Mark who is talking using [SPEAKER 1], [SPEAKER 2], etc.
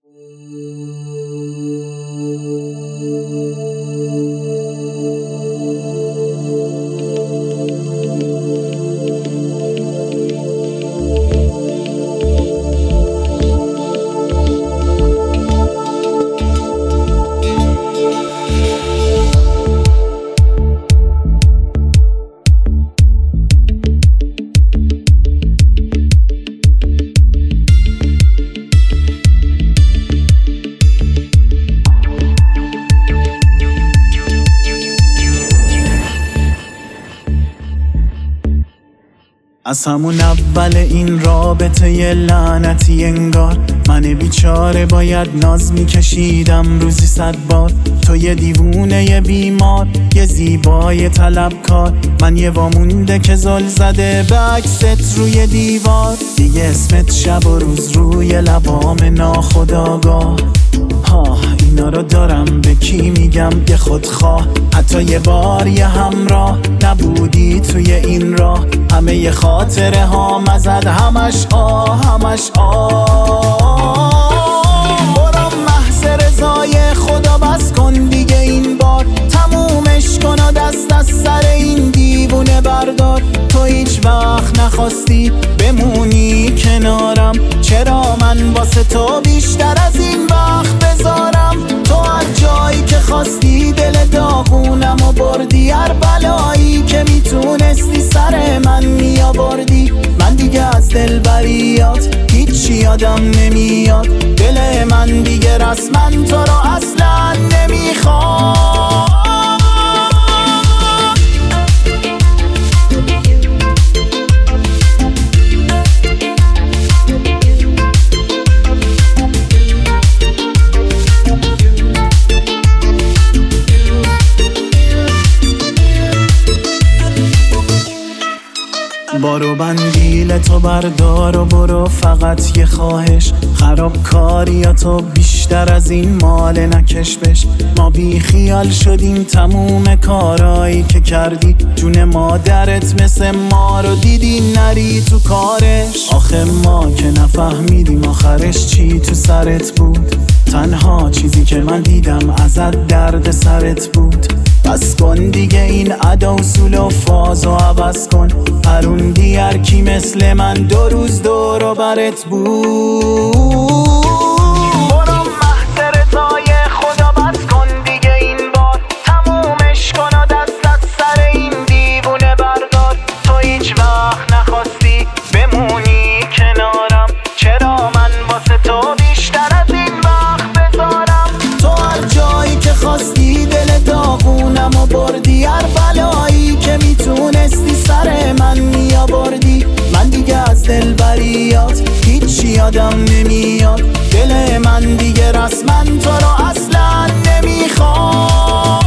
[SPEAKER 1] از همون اول این رابطه یه لعنتی انگار من بیچاره باید ناز میکشیدم روزی 100 بار. تو یه دیوونه یه بیمار، یه زیبای طلبکار، من یه وامونده که زل زده به عکست روی دیوار. دیگه اسمت شب و روز روی لبام ناخودآگاه. اینا رو دارم به کی میگم یه خودخواه. حتی یه بار یه همراه نبودی توی این راه. همه یه خاطره ها مزد، همش همش برام محض رضای خدا بس کن دیگه این بار. تمومش کن و دست از سر این دیوونه بردار. تو هیچ وقت نخواستی بمونی کنارم، چرا من واسه تو بیشتر از این وقت بذارم؟ تو هر جایی که خواستی دل داغونم و بردی، هر بلایی که میتونستی سر من میآوردی. من دیگه از دلبریات هیچی یادم نمیاد. دل من دیگه رسما تو رو اصلا نمیخواد. بارو بندیل تو بردار و برو، فقط یه خواهش. خراب کاریاتو بیشتر از این مال نکش بش. ما بی خیال شدیم تموم کارایی که کردی. جون مادرت مثل ما رو دیدی نری تو کارش. آخه ما که نفهمیدیم آخرش چی تو سرت بود. تنها چیزی که من دیدم ازت درد سرت بود. بس کن دیگه این ادا اصول و فازو عوض کن. هروندی هر کی مثل من 2 روز دور و برت بود. برام محض رضای خدا بس کن دیگه این بار. تمومش کن و دست از سر این دیوونه بردار. تو هیچ وقت نخواستی بمونی کنارم، چرا من واسه تو بیشتر از این وقت بذارم؟ تو هر جایی که خواستی دل داغونم و بردی، هر بلایی که میتونستی سر من میآوردی. من دیگه از دلبریات هیچی یادم نمیاد. دل من دیگه رسما تو رو اصلا نمیخواد.